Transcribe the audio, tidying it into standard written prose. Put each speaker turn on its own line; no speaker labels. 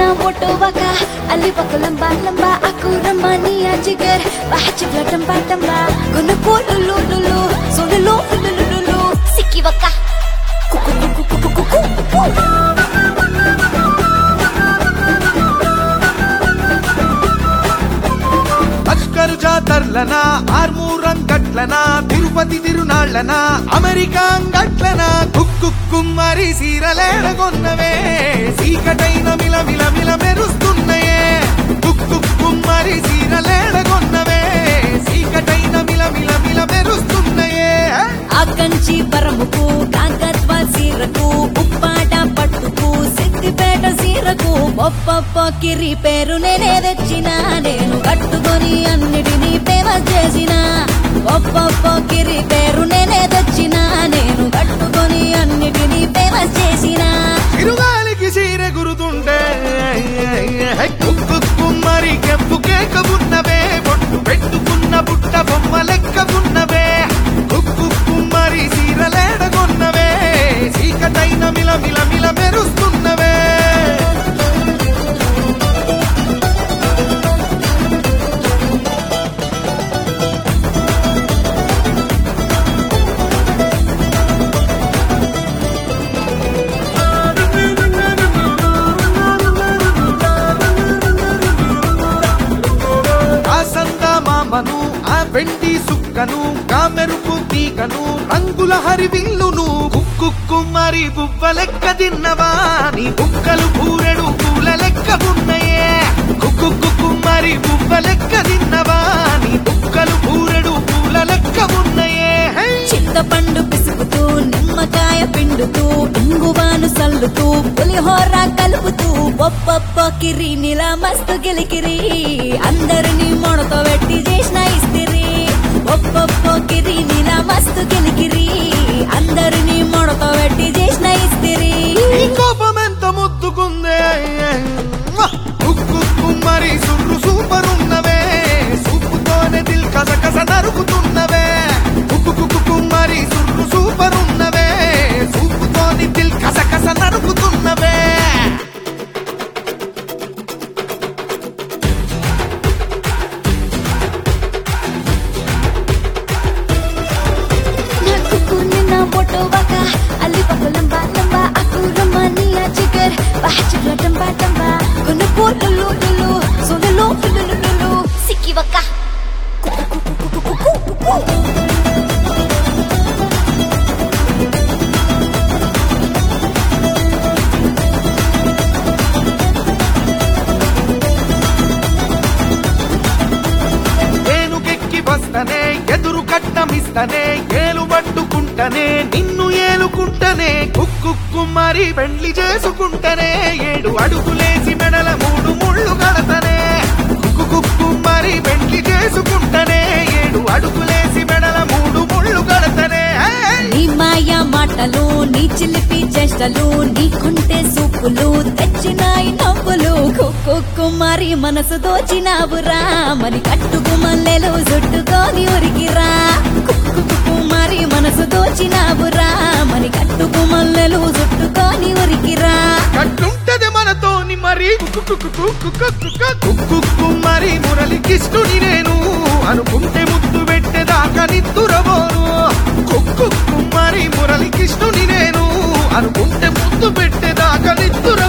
na moto waka ali waka lamba lamba aku ramania jigar bahchi tamba tamba gonna ko lulu lulu so lulu lulu sikki waka kuku kuku kuku kuku
అస్కర్ జాతర్లనా ఆర్మూరం గట్లనా తిరుపతి తిరునాళ్ళనా America గట్లనా కుక్కు కుమ్మరి సీరలేడగొన్నవే సీకటైన మిల మిల మిల మెరుస్తున్నాయే కుక్కు కుమ్మరి సీరలేడగొన్నవే సీకటైన మిల మిల మిల మెరుస్తున్నాయే
ఆకంచి పరముకు కాకత్వా సీరకు ఉప్పాట పట్టుకు సిద్దిపేట సీరకు ఒప్పొప్ప కిరి పేరు నేనే తెచ్చిన నేను కట్టుకొని అన్నిటినీ ఫేమస్ చేసిన ఒప్పొప్ప కిరి పేరు నేనే తెచ్చిన నేను కట్టుకొని అన్నిటినీ ఫేమస్ చేసిన
తిరుగాలికి సీర గురుతుండే కుక్కు కుమ్మరి కెంపు కేకవున్నవే బొట్టు పెట్టుకున్న బుట్ట బొమ్మ లెక్కవున్నవే కుక్కు కుమ్మరి సీరలేడగొన్నవే సీకటైన మిల మిల మిల మెరుస్తున్నవే ఆ వెండి సుక్కను కామెరుపు తీగను రంగుల హరివిల్లును కుక్కు కుమ్మరి బువ్వ లెక్క తిన్నవా నీ బుక్కలు పూరెడు పూల లెక్క ఉన్నయే కుక్కు కుమ్మరి బువ్వ లెక్క తిన్నవా నీ బుక్కలు పూరెడు పూల లెక్క ఉన్నయే
చింతపండు పిసుకుతూ నిమ్మకాయ పిండుతూ ఇంగువాను సల్లుతూ పులిహోర కలుపుతూ ఒప్పొప్ప కిరి నిలా మస్తు గిలికిరి అందరినీ మొడతో పెట్టి చేసిన ఇస్తిరి ఒప్పొప్ప కిరి నిలా మస్తు గిలికిరి అందరినీ మొడతో పెట్టి చేసిన ఇస్తిరి
కోపం ఎంత ముద్దుకుందే కుక్కు కుమ్మరి సుర్రు సూపర్ ఉన్నవే సూపుతోనే దిల్ కస కస నరుకుతున్నవే కుక్కు కుమ్మరి సుర్రు సూపర్ ఉన్నవే సూపుతోని దిల్ కస కస నరుకుతున్నవే
moto waka ali waka lamba lamba aku ramania jigar bahchi tamba tamba gonna ko lulu lulu so lulu lulu sikki waka
ఏనుగెక్కి వస్తనే ఎదురు కట్టమిస్తనే ఏలు పట్టుకుంటనే నిన్ను ఏలుకుంటనే కుక్కు కుమ్మరి పెండ్లి చేసుకుంటనే 7 అడుగులేసి మెడల 3 ముళ్ళు కడతనే కుక్కు కుమ్మరి పెండ్లి చేసుకుంటనే 7 అడుగులేసి మెడల 3 ముళ్ళు కడతనే
నీ మాయా మాటలు నీ చిలిపి చేష్టలు నీ కొంటే సూపులు తెచ్చినాయి నవ్వులు కుక్కు కుమ్మరి మనసు దోచినావురా మరి కట్టుకు మల్లెలు జుట్టుకొని ఉరికిరా కుక్కు కుమ్మరి మనసు దోచినావురా మరి కట్టుకు మల్లెలు జుట్టుకొని ఉరికిరా
కట్టుంటది మనతోని మరి కుక్కు కుమ్మరి మురళికిష్టుని నేను అనుకుంటే ముద్దు పెట్టేదాకా నిద్దురబోను కుక్కు కుమ్మరి మురళికిష్టుని నేను అనుకుంటే ముద్దు పెట్టేదాకా నిద్దుర